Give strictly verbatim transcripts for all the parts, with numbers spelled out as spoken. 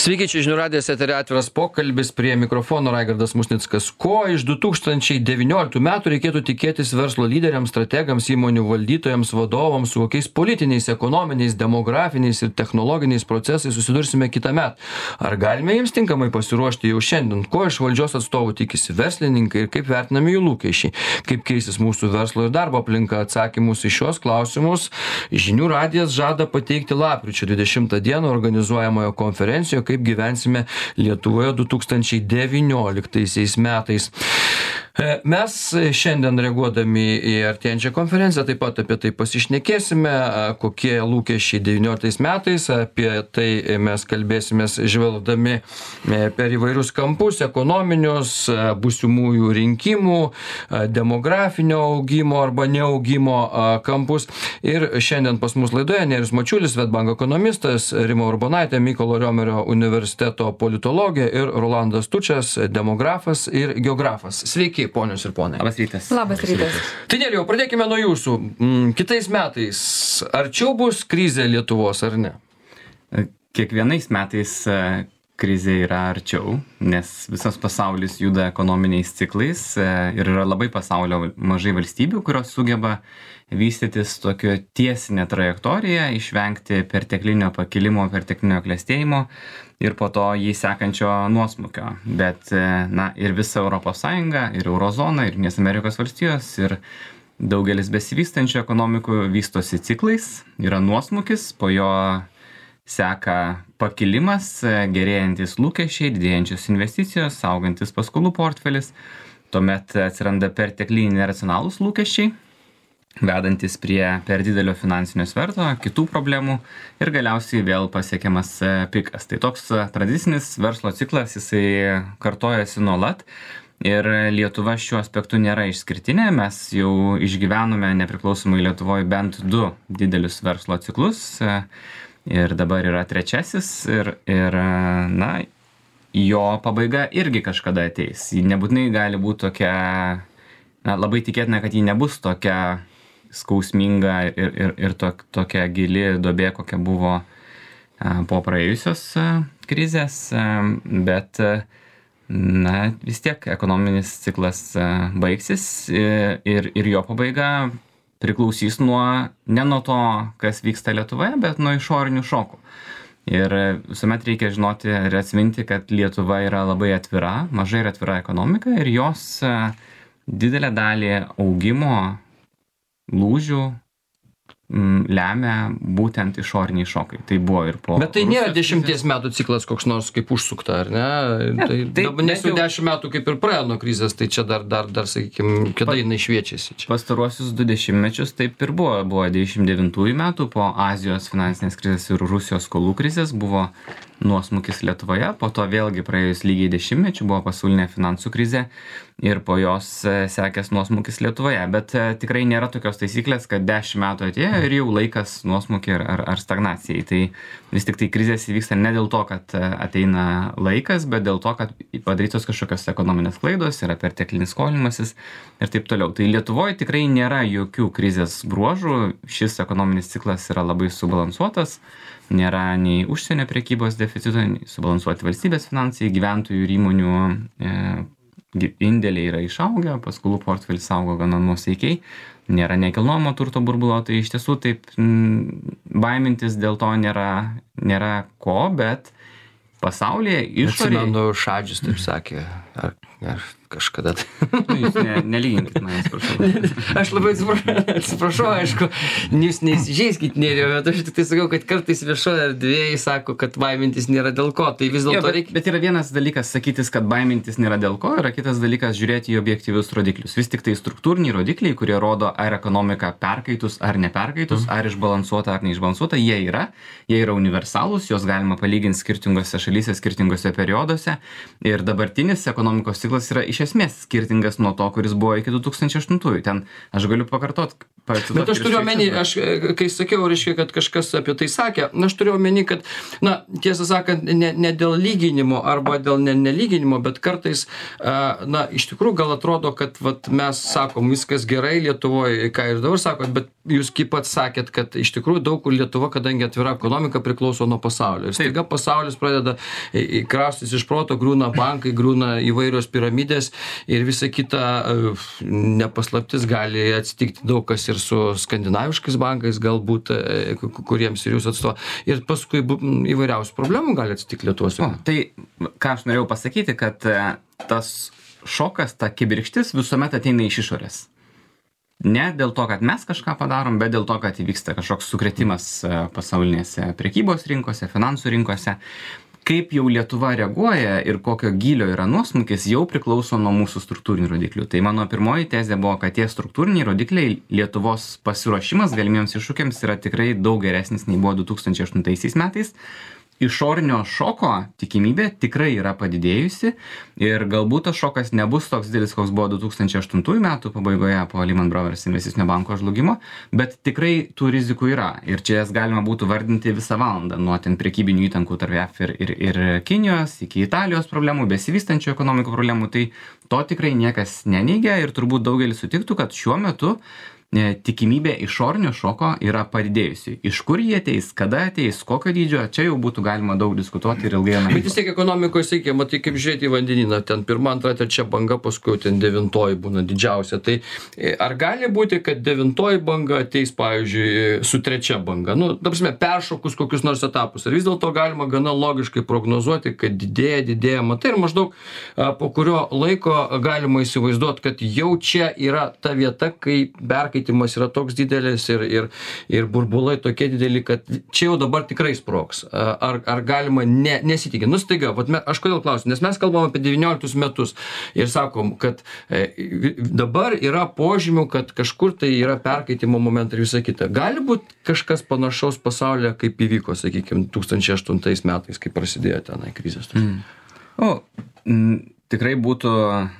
Sveiki, čia žinių radijas, eteryje atviras pokalbis, prie mikrofono Raigardas Musnickas. Ko iš du tūkstančiai devynioliktų metų reikėtų tikėtis verslo lyderiams, strategams, įmonių valdytojams, vadovams, su kokiais politiniais, ekonominiais, demografiniais ir technologiniais procesais susidursime kitąmet? Ar galime jiems tinkamai pasiruošti jau šiandien? Ko iš valdžios atstovų tikisi verslininkai ir kaip vertinami jų lūkesčiai? Kaip keisis mūsų verslo ir darbo aplinka? Atsakymus į šios klausimus žinių radijas žada pateikti lapkričio dvidešimtą dieną organizuojamoje konferencijoje kaip gyvensime Lietuvoje du tūkstančiai devynioliktaisiais metais. Mes šiandien reaguodami į artėjančią konferenciją taip pat apie tai pasišnekėsime, kokie lūkesčiai devynioliktais metais, apie tai mes kalbėsimės žvelgdami per įvairius kampus, ekonominius, būsimųjų rinkimų, demografinio augimo arba neaugimo kampus. Ir šiandien pas mus laidoje Nerijus Mačiulis, Swedbank ekonomistas, Rima Urbonaitė, Mykolo Riomerio universiteto politologė ir Rolandas Tučas, demografas ir geografas. Sveiki, ponios ir ponai. Labas rytas. Labas rytas. Tai Nerijau, pradėkime nuo jūsų. Kitais metais arčiau bus krizė Lietuvos, ar ne? Kiekvienais metais krizė yra arčiau, nes visas pasaulis juda ekonominiais ciklais ir yra labai pasaulio mažai valstybių, kurios sugeba vystytis tokio tiesinę trajektoriją, išvengti perteklinio pakilimo, perteklinio klestėjimo ir po to jį sekančio nuosmukio. Bet na, ir visa Europos Sąjunga, ir Eurozona, ir Jungtinės Amerikos valstijos, ir daugelis besivystančių ekonomikų vystosi ciklais, yra nuosmukis, po jo seka pakilimas, gerėjantis lūkesčiai, didėjančios investicijos, augantis paskolų portfelis, tuomet atsiranda pertekliniai neracionalūs lūkesčiai, vedantis prie per didelio finansinio sverto, kitų problemų ir galiausiai vėl pasiekiamas pikas. Tai toks tradicinis verslo ciklas, jisai kartojasi nuolat ir Lietuva šiuo aspektu nėra išskirtinė. Mes jau išgyvenome nepriklausomai Lietuvoje bent du didelius verslo ciklus ir dabar yra trečiasis ir, ir na, jo pabaiga irgi kažkada ateis. Ji nebūtinai gali būti tokia, na, labai tikėtina, kad ji nebus tokia skausminga ir, ir, ir to, tokia gili duobė, kokia buvo po praėjusios krizės, bet na, vis tiek ekonominis ciklas baigsis ir, ir jo pabaiga priklausys nuo, ne nuo to, kas vyksta Lietuvoje, bet nuo išorinių šokų. Ir visuomet reikia žinoti ir atsiminti, kad Lietuva yra labai atvira, mažai ir atvira ekonomika ir jos didelę dalį augimo lūžių m, lemia būtent išoriniai šokai. Tai buvo ir po... Bet tai nėra dešimties metų ciklas koks nors kaip užsukta, ar ne? Tai, tai dabar nes jau dešimt metų kaip ir praėjo nuo krizės, tai čia dar, dar, dar sakykime, kada jinai šviečiasi čia. Pastaruosius du dešimtmečius taip ir buvo. Buvo devyniasdešimt devintųjų metų po Azijos finansinės krizės ir Rusijos skolų krizės buvo nuosmukis Lietuvoje, po to vėlgi praėjus lygiai dešimtmečių buvo pasaulinė finansų krizė ir po jos sekęs nuosmukis Lietuvoje. Bet tikrai nėra tokios taisyklės, kad dešimt metų atėjo ir jau laikas nuosmukį ar, ar stagnacijai. Tai vis tik tai krizės įvyksta ne dėl to, kad ateina laikas, bet dėl to, kad padarytos kažkokios ekonominės klaidos, yra perteklinis skolinimasis ir taip toliau. Tai Lietuvoje tikrai nėra jokių krizės bruožų, šis ekonominis ciklas yra labai subalansuotas. Nėra nei užsienio prekybos deficito, nei subalansuoti valstybės finansai, gyventojų ir įmonių e, indėliai yra išaugę, paskolų portfelis augo gana nuosaikiai, nėra nekilnojamo turto burbulo, tai iš tiesų taip m, baimintis dėl to nėra, nėra ko, bet pasaulyje išorėje... Atsimenu, Šadžius taip sakė, ar, ar kažkada. Nu, jūs ne, nelyginkit manęs, prašau. Aš labai atsiprašau, atsiprašau, aišku, jūs neįsižeiskit, Nerijau, bet aš tik tai sakau, kad kartais viešoje erdvėje sako, kad baimintis nėra dėl ko, tai vis dėlto reikia... Bet yra vienas dalykas sakytis, kad baimintis nėra dėl ko, yra kitas dalykas žiūrėti į objektyvius rodiklius. Vis tik tai struktūriniai rodikliai, kurie rodo, ar ekonomika perkaitus ar neperkaitus, ar išbalansuota ar neišbalansuota, jie yra, jie yra universalūs, juos galima palyginti skirtingose šalyse, skirtingose perioduose ir dabartinis ekonomikos ciklas yra iš esmės skirtingas nuo to, kuris buvo iki du tūkstančiai aštuntųjų. Ten aš galiu pakartot. Bet aš turiu omeny, aš kai sakiau, reiškia, kad kažkas apie tai sakė, aš turiu omeny, kad, na, tiesą sakant, ne, ne dėl lyginimo arba dėl ne, nelyginimo, bet kartais, na, iš tikrųjų gal atrodo, kad vat, mes sakom, viskas gerai Lietuvoje, ką ir dabar sakot, bet jūs kaip pats sakėt, kad iš tikrųjų daug kur Lietuva, kadangi atvira ekonomika, priklauso nuo pasaulio. Ir staiga pasaulis pradeda kraustytis iš proto, griūna bankai, griūna įvairios piramidės ir visa kita nepaslaptis gali atsitikti daug kas ir su skandinaviškais bankais, galbūt, kuriems ir jūs atstovo. Ir paskui įvairiausių problemų gali atsitikti Lietuvos. O, tai, ką aš norėjau pasakyti, kad tas šokas, ta kibirkštis visuomet ateina iš išorės. Ne dėl to, kad mes kažką padarom, bet dėl to, kad įvyksta kažkoks sukretimas pasaulinėse prekybos rinkose, finansų rinkose. Kaip jau Lietuva reaguoja ir kokio gylio yra nuosmukis, jau priklauso nuo mūsų struktūrinių rodiklių. Tai mano pirmoji tezė buvo, kad tie struktūriniai rodikliai, Lietuvos pasiruošimas galimiems iššūkiams yra tikrai daug geresnis nei buvo du tūkstančiai aštuntaisiais metais. Išorinio šoko tikimybė tikrai yra padidėjusi ir galbūt tas šokas nebus toks didelis, koks buvo du tūkstančiai aštuntųjų metų pabaigoje po Lehman Brothers investicinio banko žlugimo, bet tikrai tų rizikų yra ir čia jas galima būtų vardinti visą valandą, nuo ten prekybinių įtampų tarp J A F ir, ir, ir Kinijos iki Italijos problemų, besivystančių ekonomikų problemų, tai to tikrai niekas neneigia ir turbūt daugelis sutiktų, kad šiuo metu tikimybė išorinio šoko yra padidėjusi. Iš kur jie ateis, kada ateis, kokio dydžio, čia jau būtų galima daug diskutuoti ir ilgai analizuoti. Bet vis tiek ekonomikoje siekia, matai, kaip žiūrėti į vandenyną, ten pirma, antra, trečia banga, paskui ten devintoji būna didžiausia. Tai ar gali būti, kad devintoji banga ateis, pavyzdžiui, su trečia banga? Nu, ta prasme, peršokus kokius nors etapus. Ar vis dėlto galima gana logiškai prognozuoti, kad didėja, didėja, matai, ir maždaug po kurio laiko galima įsivaizduoti, kad jau čia yra ta vieta, kai perkai yra toks didelis ir, ir, ir burbulai tokie dideli, kad čia jau dabar tikrai sprogs. Ar, ar galima ne, nesitikėti? Nu, staiga, vat me, aš kodėl klausiu, nes mes kalbam apie devynioliktus metus ir sakom, kad e, dabar yra požymių, kad kažkur tai yra perkaitimo momentai ir visa kita. Gali būti kažkas panašaus pasaulyje, kaip įvyko, sakykime, du tūkstančiai aštuntais metais, kai prasidėjo tenai krizės. Mm. O, m, tikrai būtų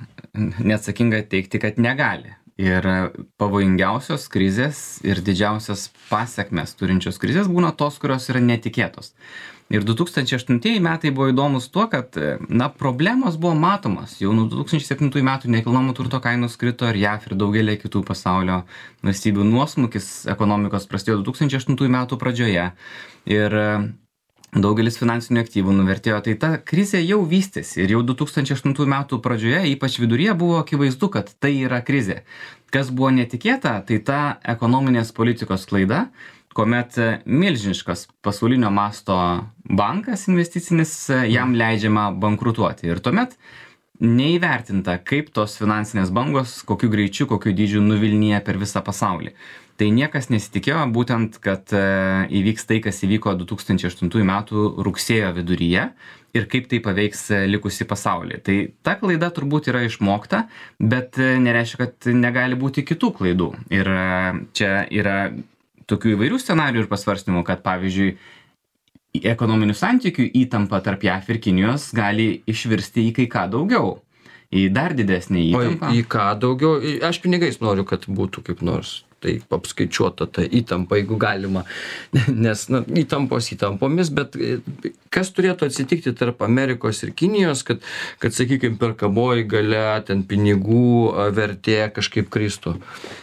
neatsakinga teikti, kad negali. Ir pavojingiausios krizės ir didžiausias pasiekmes turinčios krizės būna tos, kurios yra netikėtos. Ir du tūkstančiai aštuntieji metai buvo įdomus tuo, kad na, problemos buvo matomas. Jau nuo du tūkstančiai septintųjų metų nekilnojamo turto kainos krito ir J A F ir daugelį kitų pasaulio valstybių nuosmukis ekonomikos prasidėjo du tūkstančiai aštuntųjų metų pradžioje. Ir daugelis finansinių aktyvų nuvertėjo, tai ta krizė jau vystėsi ir jau du tūkstančiai aštuntųjų metų pradžioje, ypač viduryje, buvo akivaizdu, kad tai yra krizė. Kas buvo netikėta, tai ta ekonominės politikos klaida, kuomet milžiniškas pasaulinio masto bankas investicinis jam leidžiama bankrutuoti. Ir tuomet neįvertinta, kaip tos finansinės bangos, kokiu greičiu, kokiu dydžiu nuvilnyja per visą pasaulį. Tai niekas nesitikėjo būtent, kad įvyks tai, kas įvyko du tūkstančiai aštuntųjų metų rugsėjo viduryje ir kaip tai paveiks likusi pasaulį. Tai ta klaida turbūt yra išmokta, bet nereiškia, kad negali būti kitų klaidų. Ir čia yra tokių įvairių scenarijų ir pasvarstymų, kad pavyzdžiui, ekonominių santykių įtampa tarp J A F ir Kinijos gali išvirsti į kai ką daugiau, į dar didesnį įtampą. O į ką daugiau? Aš pinigais noriu, kad būtų kaip nors taip apskaičiuota ta įtampa, jeigu galima, nes na, įtampos įtampomis, bet kas turėtų atsitikti tarp Amerikos ir Kinijos, kad, kad sakykime, perkamoji galia, ten pinigų vertė kažkaip kristų?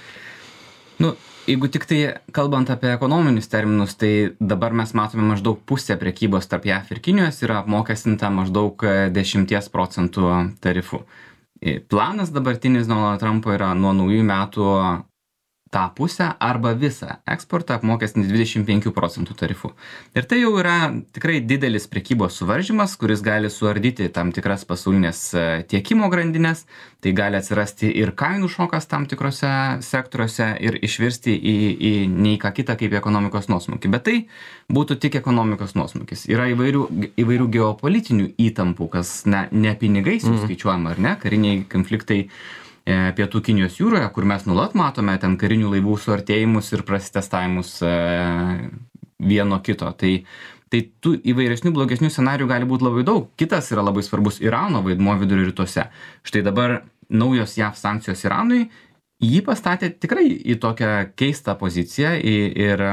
Nu, jeigu tik tai kalbant apie ekonominius terminus, tai dabar mes matome maždaug pusę prekybos tarp J A F ir Kinijos yra apmokestinta maždaug dešimties procentų tarifu. Planas dabartinis Donaldo Trumpo yra nuo naujų metų tą pusę arba visą eksportą apmokestinti dvidešimt penkių procentų tarifu. Ir tai jau yra tikrai didelis prekybos suvaržymas, kuris gali suardyti tam tikras pasaulinės tiekimo grandinės, tai gali atsirasti ir kainų šokas tam tikrose sektoriuose ir išvirsti į, į nei ką kitą kaip ekonomikos nuosmukį. Bet tai būtų tik ekonomikos nuosmukis. Yra įvairių, įvairių geopolitinių įtampų, kas ne, ne pinigais mm. skaičiuojama, ar ne, kariniai konfliktai Pietų Kinijos jūroje, kur mes nuolat matome ten karinių laivų suartėjimus ir prasitestavimus vieno kito. Tai Tai tų įvairesnių, blogesnių scenarijų gali būti labai daug. Kitas yra labai svarbus Irano vaidmuo vidurio rytuose. Štai dabar naujos J A V sankcijos Iranui jį pastatė tikrai į tokią keistą poziciją ir,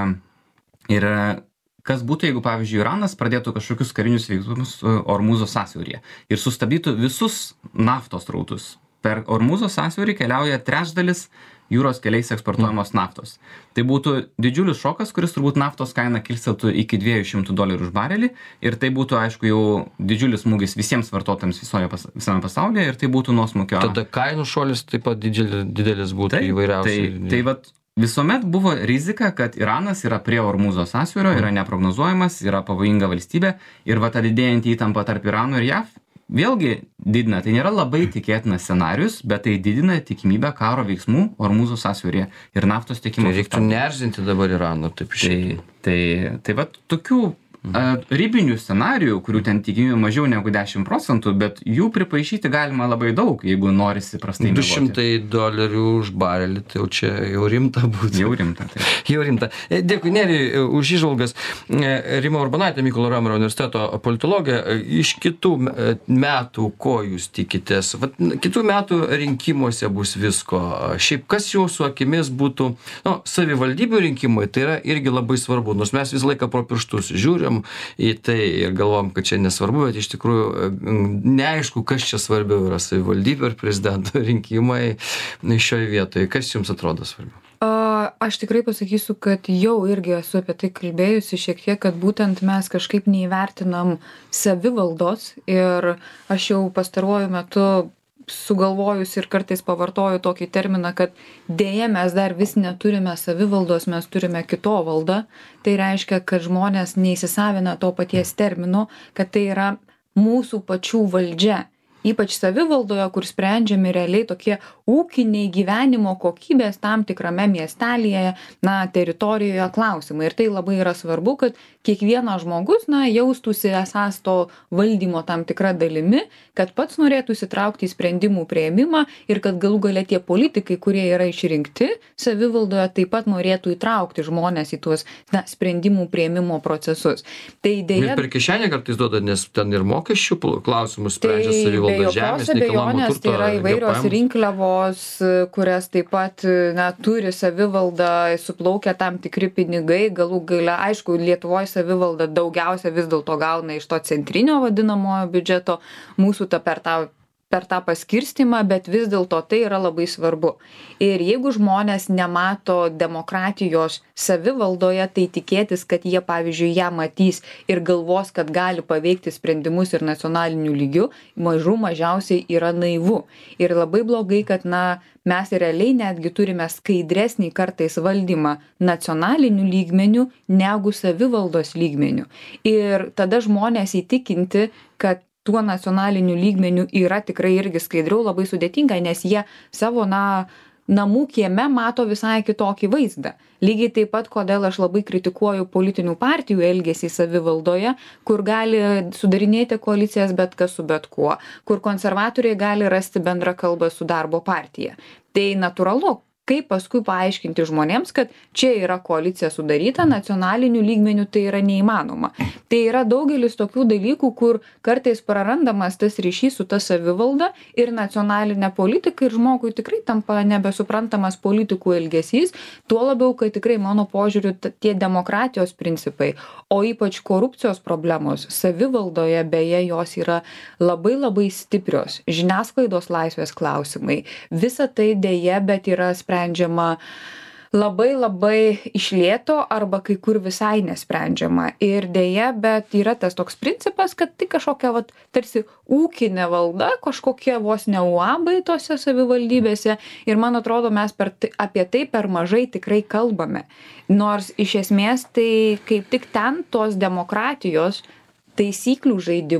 ir kas būtų, jeigu, pavyzdžiui, Iranas pradėtų kažkokius karinius veiksmus Ormuzo sąsiauryje ir sustabdytų visus naftos rautus. Per Ormuzo sąsiaurį keliauja trečdalis jūros keliais eksportuojamos naftos. Tai būtų didžiulis šokas, kuris turbūt naftos kainą kilsteltų iki dviejų šimtų dolerių už barelį ir tai būtų, aišku, jau didžiulis smūgis visiems vartotojams visoje pas, visame pasaulyje ir tai būtų nuosmukio. Tada kainų šuolis taip pat didžiulis, didelis būtų tai, įvairiausiai. Tai, tai vat, visuomet buvo rizika, kad Iranas yra prie Ormuzo sąsiaurio, yra neprognozuojamas, yra pavojinga valstybė ir va ta didėjantį įtampą tarp Irano ir J A V vėlgi didina. Tai nėra labai tikėtinas scenarius, bet tai didina tikimybę karo veiksmų Ormuzo sąsiauryje ir naftos tiekimo. Tai reiktų nerzinti dabar Iraną, taip išėjai. Tai, tai, tai va tokių a, ribinių scenarijų, kurių ten tikimybė mažiau negu dešimt procentų, bet jų pripaišyti galima labai daug, jeigu norisi prastai du miegoti. šimtai dolerių už barelį, tai jau čia jau rimta būtų. Jau rimta, tai. Jau rimta. Dėkui, Nerijui, už įžvalgas. Rima Urbonaitė, Mykolo Romerio universiteto politologė. Iš kitų metų, ko jūs tikitės? Vat, kitų metų rinkimuose bus visko. Šiaip, kas jūsų akimis būtų, nu, savivaldybių rinkimai, tai yra irgi labai svarbu, nors mes visą laiką pro pirštus žiūrim į tai ir galvom, kad čia nesvarbu, bet iš tikrųjų neaišku, kas čia svarbiau yra savivaldybių ir prezidento rinkimai šioje vietoje. Kas jums atrodo svarbiau? Aš tikrai pasakysiu, kad jau irgi esu apie tai kalbėjusi šiek tiek, kad būtent mes kažkaip neįvertinam savivaldos ir aš jau pastaruoju metu sugalvojus ir kartais pavartoju tokį terminą, kad dėja mes dar vis neturime savivaldos, mes turime kitovaldą. Tai reiškia, kad žmonės neįsisavina to paties termino, kad tai yra mūsų pačių valdžia. Ypač savivaldoje, kur sprendžiami realiai tokie ūkiniai gyvenimo kokybės tam tikrame miestelėje, na, teritorijoje klausimai. Ir tai labai yra svarbu, kad kiekvienas žmogus, na, jaustųsi esąs to valdymo tam tikra dalimi, kad pats norėtų įsitraukti į sprendimų prieimimą ir kad galų gale tie politikai, kurie yra išrinkti savivaldoje, taip pat norėtų įtraukti žmonės į tuos, na, sprendimų prieimimo procesus. Tai dėja... Bet per kišenę kartais duoda, nes ten ir mokesčių klausimus sprendžia tai savivalda. Be jokios abejonės, tai yra įvairios rinkliavos, kurias taip pat, na, turi savivalda, suplaukia tam tikri pinigai, galų gale, aišku, Lietuvoje savivalda daugiausia vis dėlto gauna iš to centrinio vadinamojo biudžeto, mūsų ta per tą per tą paskirstymą, bet vis dėlto tai yra labai svarbu. Ir jeigu žmonės nemato demokratijos savivaldoje, tai tikėtis, kad jie, pavyzdžiui, ją matys ir galvos, kad gali paveikti sprendimus ir nacionaliniu lygiu, mažų mažiausiai yra naivu. Ir labai blogai, kad, na, mes realiai netgi turime skaidresnį kartais valdymą nacionaliniu lygmeniu negu savivaldos lygmeniu. Ir tada žmonės įtikinti, kad tuo nacionaliniu lygmeniu yra tikrai irgi skaidriau labai sudėtinga, nes jie savo, na, namų kieme mato visai kitokį vaizdą. Lygiai taip pat, kodėl aš labai kritikuoju politinių partijų elgesį savivaldoje, kur gali sudarinėti koalicijas bet kas su bet kuo, kur konservatoriai gali rasti bendrą kalbą su darbo partija. Tai natūralu. Kaip paskui paaiškinti žmonėms, kad čia yra koalicija sudaryta, nacionaliniu lygmeniu tai yra neįmanoma. Tai yra daugelis tokių dalykų, kur kartais prarandamas tas ryšys su ta savivalda ir nacionalinė politika ir žmogui tikrai tampa nebesuprantamas politikų elgesys, tuo labiau, kad tikrai mano požiūriu tie demokratijos principai, o ypač korupcijos problemos savivaldoje, beje, jos yra labai labai stiprios. Žiniasklaidos laisvės klausimai. Visa tai dėja, bet yra sprendžiama sprendžiama labai labai iš lėto arba kai kur visai nesprendžiama. Ir dėja, bet yra tas toks principas, kad tai kažkokia, vat, tarsi ūkinė valda, kažkokie vos ne uabai tose savivaldybėse. Ir man atrodo, mes per, apie tai per mažai tikrai kalbame. Nors iš esmės tai kaip tik ten tos demokratijos taisyklių žaidimo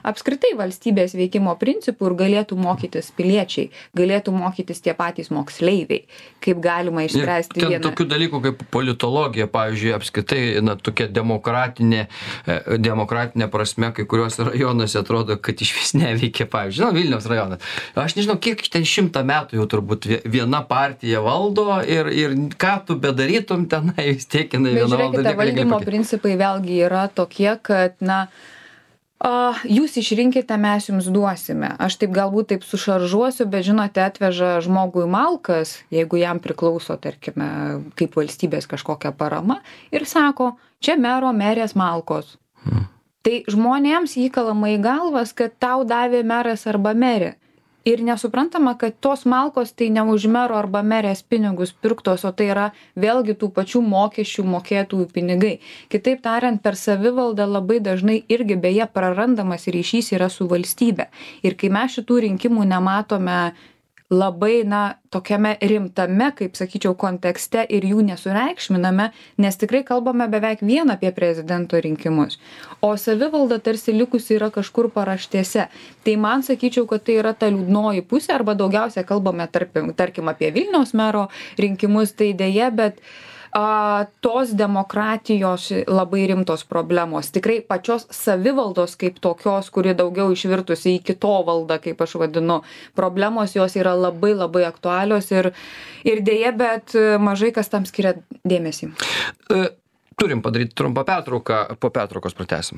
apskritai valstybės veikimo principų ir galėtų mokytis piliečiai, galėtų mokytis tie patys moksleiviai, kaip galima išspręsti vieną. Ten tokių dalykų kaip politologija, pavyzdžiui, apskritai, na, tokia demokratinė, demokratinė prasme, kai kuriuose rajonuose atrodo, kad iš vis neveikia, pavyzdžiui, na, Vilniaus rajonas. Aš nežinau, kiek ten šimtą metų jau turbūt viena partija valdo ir, ir ką tu bedarytum tenai, vis tiek jinai viena valdo. Žiūrėkite, valdymo principai vėlgi yra tokie, kad, na, a, jūs išrinkite, mes jums duosime. Aš taip galbūt taip sušaržuosiu, bet žinote, atveža žmogui malkas, jeigu jam priklauso, tarkime, kaip valstybės kažkokia parama, ir sako, čia mero merės malkos. Hmm. Tai žmonėms įkalama į galvas, kad tau davė meras arba merė. Ir nesuprantama, kad tos malkos tai ne už mero arba merės pinigus pirktos, o tai yra vėlgi tų pačių mokesčių mokėtųjų pinigai. Kitaip tariant, per savivaldą labai dažnai irgi beje prarandamas ryšys yra su valstybe. Ir kai mes šitų rinkimų nematome labai, na, tokiame rimtame, kaip sakyčiau, kontekste ir jų nesureikšminame, nes tikrai kalbame beveik vien apie prezidento rinkimus. O savivalda tarsi likusi yra kažkur paraštėse. Tai man sakyčiau, kad tai yra ta liūdnoji pusė, arba daugiausia kalbame tarkim, tarkim apie Vilniaus mero rinkimus, tai dėja, bet a, tos demokratijos labai rimtos problemos. Tikrai pačios savivaldos kaip tokios, kuri daugiau išvirtusi į kitovaldą, kaip aš vadinu, problemos jos yra labai labai aktualios ir, ir dėja, bet mažai kas tam skiria dėmesį. Turim padaryti trumpą pertrauką, po pertraukos pratęsim.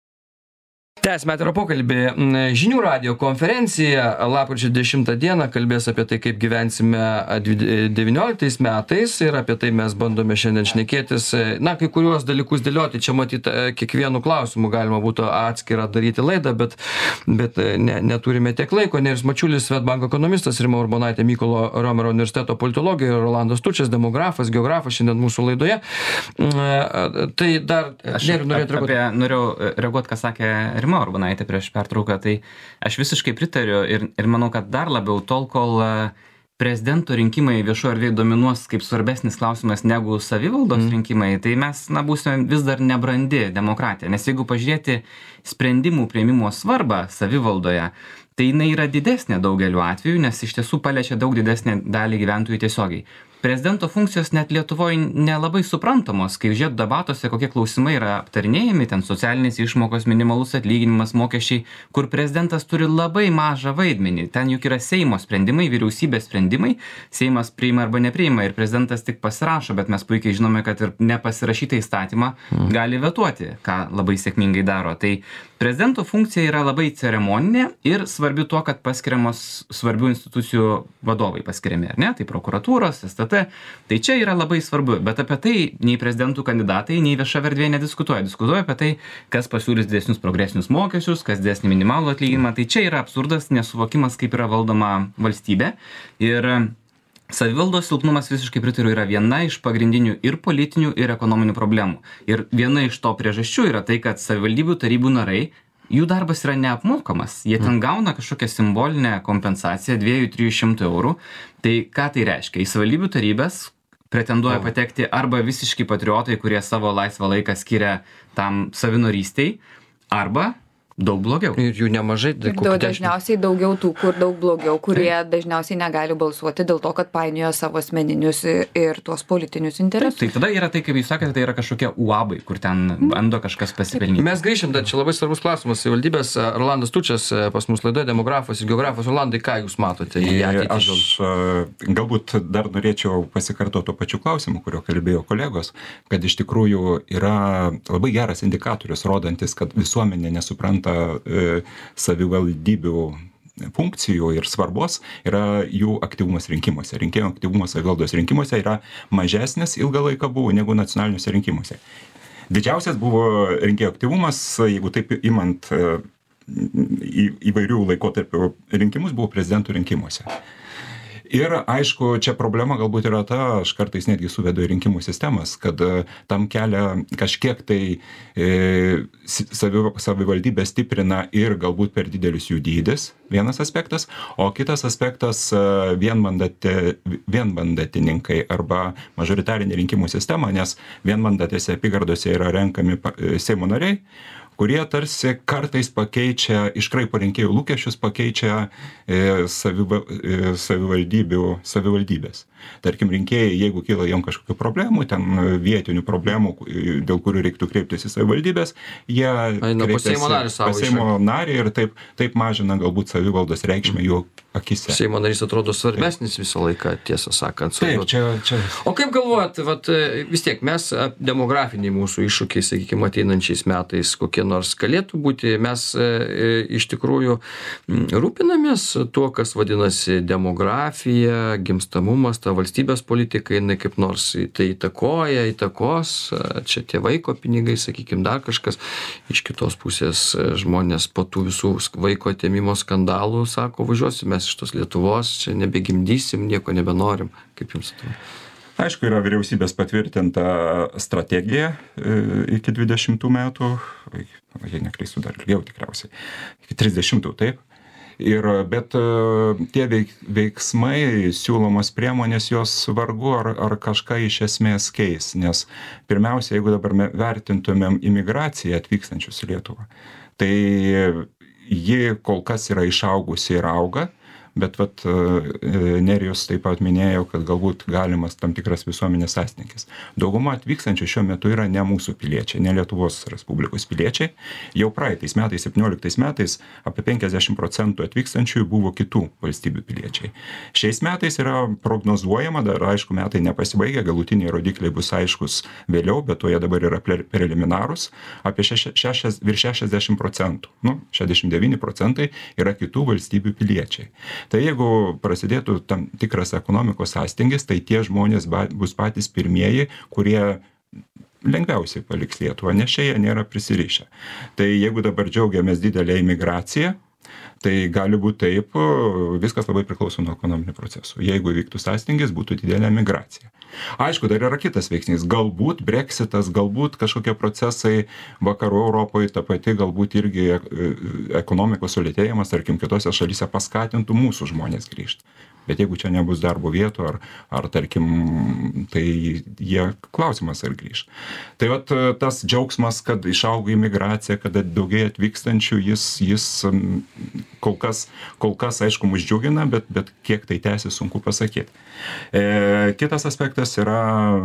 Tęsime atvirą pokalbį. Žinių radijo konferencija lapkričio dešimtą dieną kalbės apie tai, kaip gyvensime devynioliktais metais ir apie tai mes bandome šiandien šnekėtis. Na, kai kuriuos dalykus dėlioti, čia matyt, kiekvienu klausimu galima būtų atskirą daryti laidą, bet, bet ne, neturime tiek laiko. Nerijus Mačiulis, Swedbank ekonomistas, Rima Urbonaitė, Mykolo Romerio universiteto politologė, Rolandas Tučas, demografas, geografas šiandien mūsų laidoje. Tai dar... Aš apie, norėjau reaguoti, ką sakė Rima Urbonaitė prieš pertrauką, tai aš visiškai pritariu ir, ir manau, kad dar labiau tol, kol prezidento rinkimai viešoje erdvėje dominuos kaip svarbesnis klausimas negu savivaldos mm. rinkimai, tai mes, na, būsime vis dar nebrandi demokratija. Nes jeigu pažiūrėti sprendimų priėmimo svarbą savivaldoje, tai jinai yra didesnė daugeliu atveju, nes iš tiesų paliečia daug didesnę dalį gyventojų tiesiogiai. Prezidento funkcijos net Lietuvoje nelabai suprantamos, kai žiūrėt debatuose, kokie klausimai yra aptarinėjami, ten socialinės išmokos, minimalus atlyginimas, mokesčiai, kur prezidentas turi labai mažą vaidmenį. Ten juk yra Seimo sprendimai, vyriausybės sprendimai, Seimas priima arba nepriima ir prezidentas tik pasirašo, bet mes puikiai žinome, kad ir nepasirašytą įstatymą gali vetuoti, ką labai sėkmingai daro. Tai prezidento funkcija yra labai ceremoninė ir svarbi tuo, kad paskiriamos svarbių institucijų vadovai paskiriami, ar ne? Tai prokuratūros, S T T. Tai čia yra labai svarbu, bet apie tai nei prezidentų kandidatai, nei vieša erdvė nediskutuoja. Diskutuoja apie tai, kas pasiūlys didesnius progresinius mokesčius, kas didesnį minimalų atlyginimą. Tai čia yra absurdas, nesuvokimas, kaip yra valdoma valstybė. Ir savivaldos silpnumas, visiškai pritariu, yra viena iš pagrindinių ir politinių, ir ekonominių problemų. Ir viena iš to priežasčių yra tai, kad savivaldybių tarybų narai, jų darbas yra neapmokamas. Jie ten gauna kažkokią simbolinę kompensaciją dviejų trijų šimtų eurų. Tai ką tai reiškia? Į savivaldybių tarybas pretenduoja patekti arba visiški patriotai, kurie savo laisvą laiką skiria tam savinorystei, arba daug blogiau. Ir jų nemažai. Ir daug, dažniausiai daugiau tų, kur daug blogiau, kurie tai dažniausiai negali balsuoti dėl to, kad painioja savo asmeninius ir tuos politinius interesus. Tai, tai tada yra tai, kaip jūs sakėte, tai yra kažkokie uabai, kur ten bando kažkas pasipelnyti. Mes grįšim, čia labai svarbus klausimas. Valdybės Rolandas Tučas pas mus laidoje, demografas ir geografas. Rolandai, ką jūs matote į ateitį? Aš galbūt dar norėčiau pasikartoti to pačiu klausimu, kurio kalbėjo kolegos, kad iš tikrųjų yra labai geras indikatorius, rodantis, kad visuomenė nesupranta savivaldybių funkcijų ir svarbos, yra jų aktyvumas rinkimuose. Rinkėjų aktyvumas savivaldos rinkimuose yra mažesnis ilgą laiką buvo negu nacionaliniuose rinkimuose. Didžiausias buvo rinkėjų aktyvumas, jeigu taip imant į, įvairių laikotarpių rinkimus, buvo prezidentų rinkimuose. Ir aišku, čia problema galbūt yra ta, aš kartais netgi suvedu į rinkimų sistemas, kad tam kelia kažkiek tai e, savivaldybė stiprina ir galbūt per didelis jų dydis, vienas aspektas, o kitas aspektas vienmandate, vienmandatininkai arba mažoritarinė rinkimų sistema, nes vienmandatėse apygardose yra renkami Seimo nariai, kurie tarsi kartais pakeičia, iškraipo rinkėjų lūkesčius, pakeičia e, saviva, e, savivaldybių, savivaldybės. Tarkim, rinkėjai, jeigu kyla jiem kažkokių problemų, ten vietinių problemų, dėl kurių reiktų kreiptis į savivaldybės, jie Aina, kreipiasi pas Seimo narį ir taip, taip mažina galbūt savivaldos reikšmę jų akise. Seimo narys atrodo svarbesnis visą laiką, tiesą sakant. Taip, čia, čia... O kaip galvojat, vat, vis tiek mes demografiniai mūsų iššūkiai, sakykime, ateinančiais metais kokie nors galėtų būti, mes e, iš tikrųjų rūpinamės tuo, kas vadinasi demografija, gimstamumas, ta valstybės politika, jinai kaip nors tai įtakoja, įtakos, čia tie vaiko pinigai, sakykime, dar kažkas. Iš kitos pusės žmonės po tų visų vaiko atėmimo skandalų sako, važiuosime iš tos Lietuvos, čia nebegimdysim, nieko nebenorim. Kaip jums atrodo? Aišku, yra vyriausybės patvirtinta strategija iki dvidešimtų metų, jei neklystu, dar ilgiau tikriausiai, iki trisdešimtų, taip. Ir, bet tie veik, veiksmai, siūlomos priemonės, jos vargu ar, ar kažką iš esmės keis, nes pirmiausia, jeigu dabar vertintumėm imigraciją atvykstančius į Lietuvą, tai ji kol kas yra išaugusi ir auga, bet vat Nerijus taip pat minėjo, kad galbūt galimas tam tikras visuomenės sąstingis. Dauguma atvykstančių šiuo metu yra ne mūsų piliečiai, ne Lietuvos Respublikos piliečiai. Jau praeitais metais, septynioliktais metais, apie penkiasdešimt procentų atvykstančių buvo kitų valstybių piliečiai. Šiais metais yra prognozuojama, dar aišku, metai nepasibaigė, galutiniai rodikliai bus aiškus vėliau, bet to jie dabar yra preliminarūs, apie šeši, šešias, virš šešiasdešimt procentų, nu, šešiasdešimt devyni procentai yra kitų valstybių piliečiai. Tai jeigu prasidėtų tam tikras ekonomikos sąstingis, tai tie žmonės bus patys pirmieji, kurie lengviausiai paliks Lietuvą, nes čia jie nėra prisirišę. Tai jeigu dabar džiaugiamės didelę imigraciją, tai gali būti taip, viskas labai priklauso nuo ekonominių procesų. Jeigu vyktų sąstingis, būtų didelė migracija. Aišku, dar yra kitas veiksnys. Galbūt Brexitas, galbūt kažkokie procesai vakarų Europoje, ta pati galbūt irgi ekonomikos sulėtėjimas, tarkim, kitose šalyse paskatintų mūsų žmonės grįžti. Bet jeigu čia nebus darbo vietų, ar, ar tarkim, tai jie klausimas ar grįž. Tai vat tas džiaugsmas, kad išaugo imigracija, kad daugiai atvykstančių, jis, jis kol kas, kol kas aišku, mus džiugina, bet, bet kiek tai tęsis, sunku pasakyti. E, kitas aspektas yra,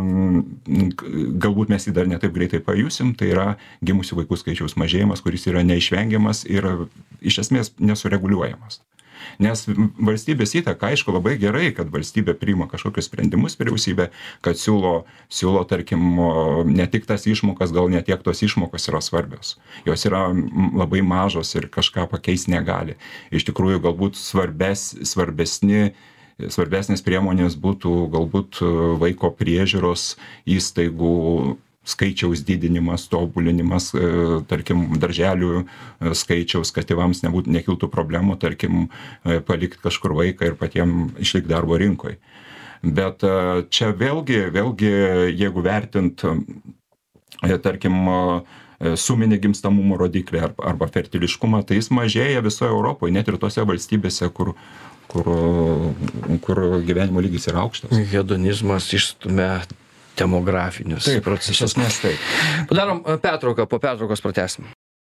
galbūt mes jį dar netaip greitai pajusim, tai yra gimusių vaikų skaičiaus mažėjimas, kuris yra neišvengiamas ir iš esmės nesureguliuojamas. Nes valstybės įtaka, aišku, labai gerai, kad valstybė priima kažkokius sprendimus vyriausybė, kad siūlo, siūlo, tarkim, ne tik tas išmokas, gal ne tiek tos išmokos yra svarbios. Jos yra labai mažos ir kažką pakeisti negali. Iš tikrųjų, galbūt svarbes, svarbesni, svarbesnės priemonės būtų galbūt vaiko priežiūros įstaigų skaičiaus didinimas, tobulinimas, tarkim, darželių skaičiaus, kad tėvams nebūtų, nekiltų problemų, tarkim, palikti kažkur vaiką ir patiems išlikti darbo rinkoje. Bet čia vėlgi, vėlgi, jeigu vertint, tarkim, suminį gimstamumo rodiklį arba, arba fertiliškumą, tai jis mažėja visoje Europoje, net ir tose valstybėse, kur, kur, kur gyvenimo lygis yra aukštas. Hedonizmas išstumia demografinius taip, procesus. Mes taip. Padarom pertrauką, po pertraukos pratęsim.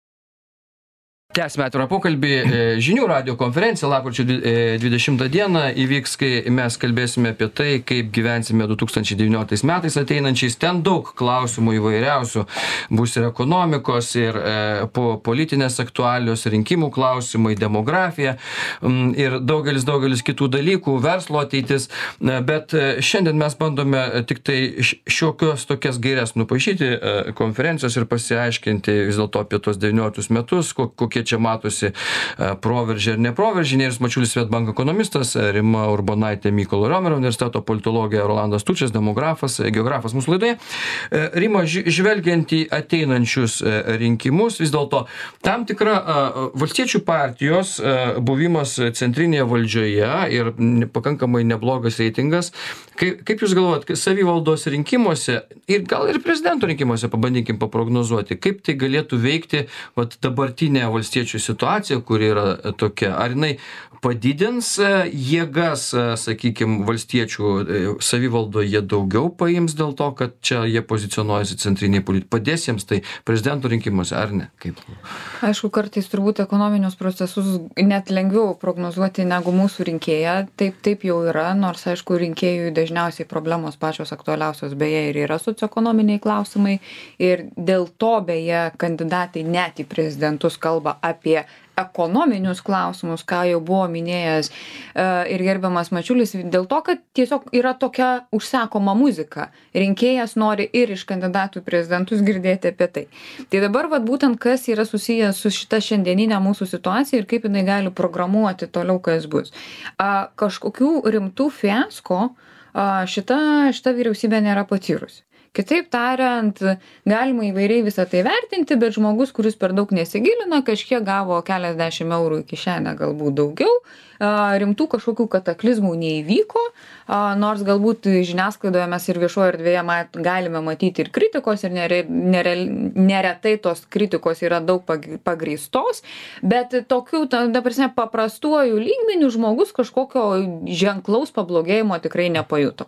Tęsime atvirą pokalbį. Žinių radijo konferencija lapkričio dvidešimtą dieną įvyks, kai mes kalbėsime apie tai, kaip gyvensime du tūkstančiai devynioliktais metais ateinančiais. Ten daug klausimų įvairiausių bus ir ekonomikos, ir e, po politinės aktualios, rinkimų klausimai, demografija ir daugelis, daugelis kitų dalykų, verslo ateitis. Bet šiandien mes bandome tik tai šiokios tokias gaires nupaišyti konferencijos ir pasiaiškinti vis dėlto apie tos devynioliktus metus, kokie čia matosi proveržį ir neproveržį. Nerijus Mačiulis, Swedbank ekonomistas, Rima Urbonaitė, Mykolo Riomerio universiteto politologė, Rolandas Tučas, demografas, geografas mūsų laidoje. Rima, žvelgiant į ateinančius rinkimus, vis dėlto tam tikra valstiečių partijos buvimas centrinėje valdžioje ir pakankamai neblogas reitingas. Kaip, kaip jūs galvojat, savivaldos rinkimuose ir gal ir prezidento rinkimuose pabandykim paprognozuoti, kaip tai galėtų veikti vat, dabartinė valstybė valstiečių situacija, kuri yra tokia, ar jinai padidins jėgas, sakykime, valstiečių savivaldoje daugiau paims dėl to, kad čia jie pozicionuojasi centriniai politikai, padės jiems tai prezidento rinkimuose, ar ne? Kaip? Aišku, kartais turbūt ekonominius procesus net lengviau prognozuoti negu mūsų rinkėją, taip, taip jau yra, nors aišku, rinkėjų dažniausiai problemos pačios aktualiausios beje ir yra socioekonominiai klausimai ir dėl to beje kandidatai net į prezidentus kalba apie ekonominius klausimus, ką jau buvo minėjęs ir gerbiamas Mačiulis, dėl to, kad tiesiog yra tokia užsakoma muzika. Rinkėjas nori ir iš kandidatų prezidentus girdėti apie tai. Tai dabar vat, būtent kas yra susijęs su šita šiandieninė mūsų situacija ir kaip jinai gali programuoti toliau, kas bus. A, kažkokių rimtų fiasko a, šita, šita vyriausybė nėra patyrusi. Kitaip tariant, galima įvairiai visą tai vertinti, bet žmogus, kuris per daug nesigilina, kažkiek gavo keliasdešimt eurų į kišenę, galbūt daugiau, rimtų kažkokių kataklizmų neįvyko, nors galbūt žiniasklaidoje mes ir viešoje erdvėje mat, galime matyti ir kritikos, ir nere, nere, neretai tos kritikos yra daug pagrįstos, bet tokių, ta prasme, paprastuoju lygmeniu žmogus kažkokio ženklaus pablogėjimo tikrai nepajuto.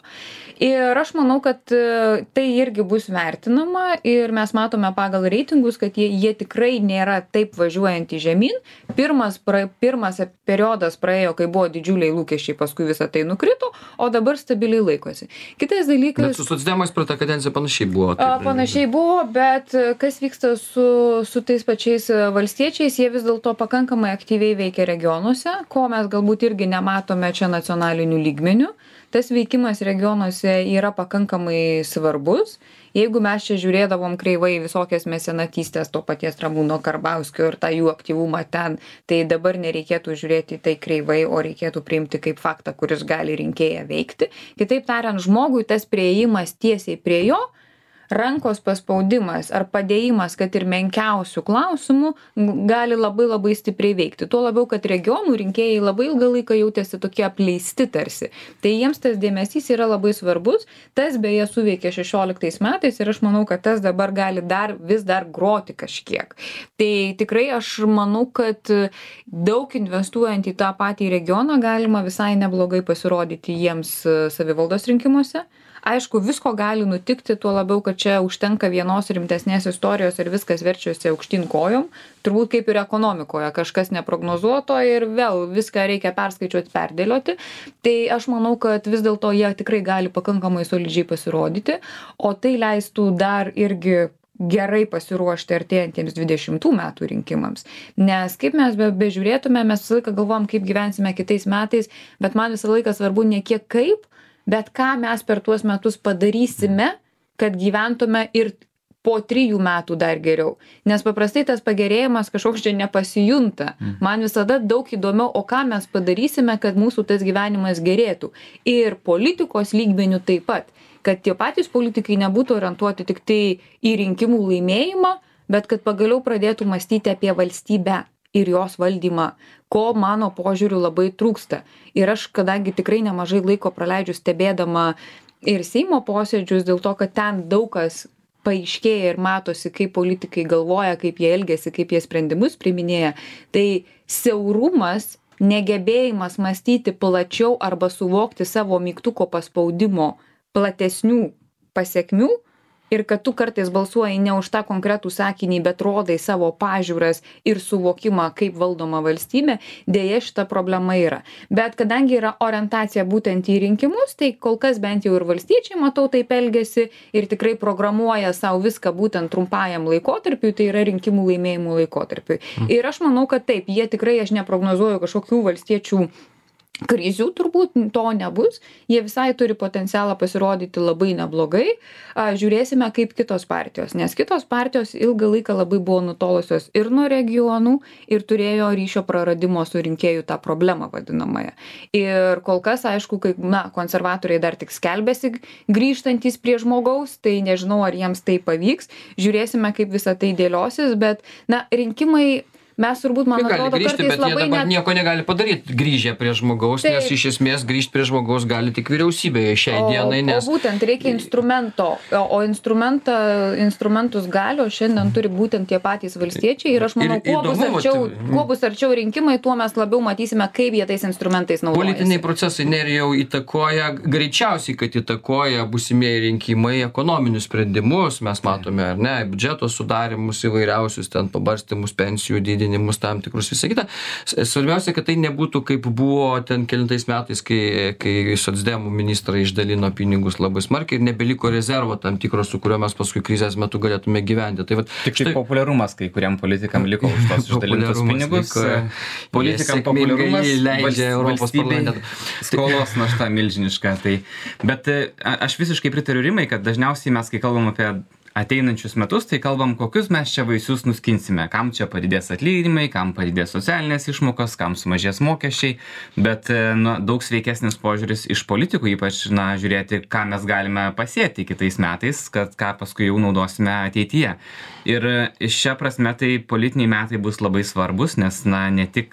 Ir aš manau, kad tai irgi bus vertinama ir mes matome pagal reitingus, kad jie, jie tikrai nėra taip važiuojantys žemyn. Pirmas, pra, pirmas periodas praėjo, kai buvo didžiuliai lūkesčiai, paskui visą tai nukrito, o dabar stabiliai laikosi. Kitas dalykas... Bet su socdemais per tą kadenciją panašiai buvo. Taip, panašiai buvo, bet kas vyksta su, su tais pačiais valstiečiais, jie vis dėlto pakankamai aktyviai veikia regionuose, ko mes galbūt irgi nematome čia nacionaliniu lygmeniu. Tas veikimas regionuose yra pakankamai svarbus. Jeigu mes čia žiūrėdavom kreivai visokias mecenatystės to paties Ramūno Karbauskio ir tą jų aktyvumą ten, tai dabar nereikėtų žiūrėti tai kreivai, o reikėtų priimti kaip faktą, kuris gali rinkėją veikti. Kitaip tariant, žmogui tas priėjimas tiesiai prie jo, rankos paspaudimas ar padėjimas, kad ir menkiausių klausimų, gali labai labai stipriai veikti. Tuo labiau, kad regionų rinkėjai labai ilgą laiką jautėsi tokie apleisti tarsi. Tai jiems tas dėmesys yra labai svarbus. Tas beje suveikė šešioliktais metais ir aš manau, kad tas dabar gali dar, vis dar groti kažkiek. Tai tikrai aš manau, kad daug investuojant į tą patį regioną galima visai neblogai pasirodyti jiems savivaldos rinkimuose. Aišku, visko gali nutikti, tuo labiau, kad čia užtenka vienos rimtesnės istorijos ir viskas verčiasi aukštyn kojom. Turbūt kaip ir ekonomikoje, kažkas neprognozuoto ir vėl viską reikia perskaičiuoti, perdėlioti. Tai aš manau, kad vis dėlto jie tikrai gali pakankamai solidžiai pasirodyti, o tai leistų dar irgi gerai pasiruošti artėjantiems dvidešimtų metų rinkimams. Nes kaip mes be, bežiūrėtume, mes visą laiką galvojam, kaip gyvensime kitais metais, bet man visą laiką svarbu ne kiek kaip, bet ką mes per tuos metus padarysime, kad gyventume ir po trijų metų dar geriau. Nes paprastai tas pagerėjimas kažkoks čia nepasijunta. Man visada daug įdomiau, o ką mes padarysime, kad mūsų tas gyvenimas gerėtų. Ir politikos lygmenių taip pat. Kad tie patys politikai nebūtų orientuoti tik tai į rinkimų laimėjimą, bet kad pagaliau pradėtų mąstyti apie valstybę ir jos valdymą, ko mano požiūriu labai trūksta. Ir aš, kadangi tikrai nemažai laiko praleidžiu stebėdama ir Seimo posėdžius, dėl to, kad ten daug kas paaiškėja ir matosi, kaip politikai galvoja, kaip jie elgiasi, kaip jie sprendimus priiminėja, tai siaurumas, negebėjimas mąstyti plačiau arba suvokti savo mygtuko paspaudimo platesnių pasiekmių, ir kad tu kartais balsuoji ne už tą konkretų sakinį, bet rodai savo pažiūras ir suvokimą, kaip valdoma valstybė, dėja šita problema yra. Bet kadangi yra orientacija būtent į rinkimus, tai kol kas bent jau ir valstiečiai, matau, taip elgiasi ir tikrai programuoja savo viską būtent trumpajam laikotarpiui, tai yra rinkimų laimėjimų laikotarpiui. Mm. Ir aš manau, kad taip, jie tikrai, aš neprognozuoju kažkokių valstiečių krizių, turbūt to nebus, jie visai turi potencialą pasirodyti labai neblogai. Žiūrėsime kaip kitos partijos, nes kitos partijos ilgą laiką labai buvo nutolusios ir nuo regionų ir turėjo ryšio praradimo su rinkėjų tą problemą vadinamąją. Ir kol kas, aišku, kaip, na, konservatoriai dar tik skelbėsi grįžtantys prie žmogaus, tai nežinau, ar jiems tai pavyks. Žiūrėsime, kaip visą tai dėliosis, bet, na, rinkimai mes turbūt, man Jie gali atrodo, grįžti, kartais bet jie labai dabar net... nieko negali padaryti grįžę prie žmogaus, Taip. nes iš esmės grįžti prie žmogaus gali tik vyriausybėje šiai O, dienai, nes... o būtent reikia instrumento, o, o instrumentą, instrumentus galio šiandien turi būtent tie patys valstiečiai ir aš manau, Ir kuo bus, įdomu, arčiau, vat, kuo bus arčiau rinkimai, tuo mes labiau matysime, kaip jie tais instrumentais naudojasi. Politiniai procesai nerijau įtakoja, greičiausiai, kad įtakoja būsimieji rinkimai ekonominius sprendimus, mes matome, ar ne, biudžeto sudarimus įvairiausius, ten pabarstymus, pensijų didinimus, tam tikrus visą kitą. Svarbiausia, kad tai nebūtų kaip buvo ten kelintais metais, kai, kai socdemų ministrai išdalino pinigus labai smarkiai ir nebeliko rezervo tam tikro, su kuriuo mes paskui krizės metu galėtume gyventi. Tai vat, Tik štai populiarumas, kai kuriam politikam liko už tos išdalintus pinigus. Politikam populiarumas leidžia Europos parlamente. Skolos našta milžiniška. Tai, bet aš visiškai pritariu Rimai, kad dažniausiai mes, kai kalbam apie ateinančius metus, tai kalbam, kokius mes čia vaisius nuskinsime, kam čia padidės atlyginimai, kam padidės socialinės išmokos, kam sumažės mokesčiai, bet nu, daug sveikesnis požiūris iš politikų, ypač na, žiūrėti, ką mes galime pasėti kitais metais, kad ką paskui jau naudosime ateityje. Ir šia prasme tai politiniai metai bus labai svarbus, nes na, ne tik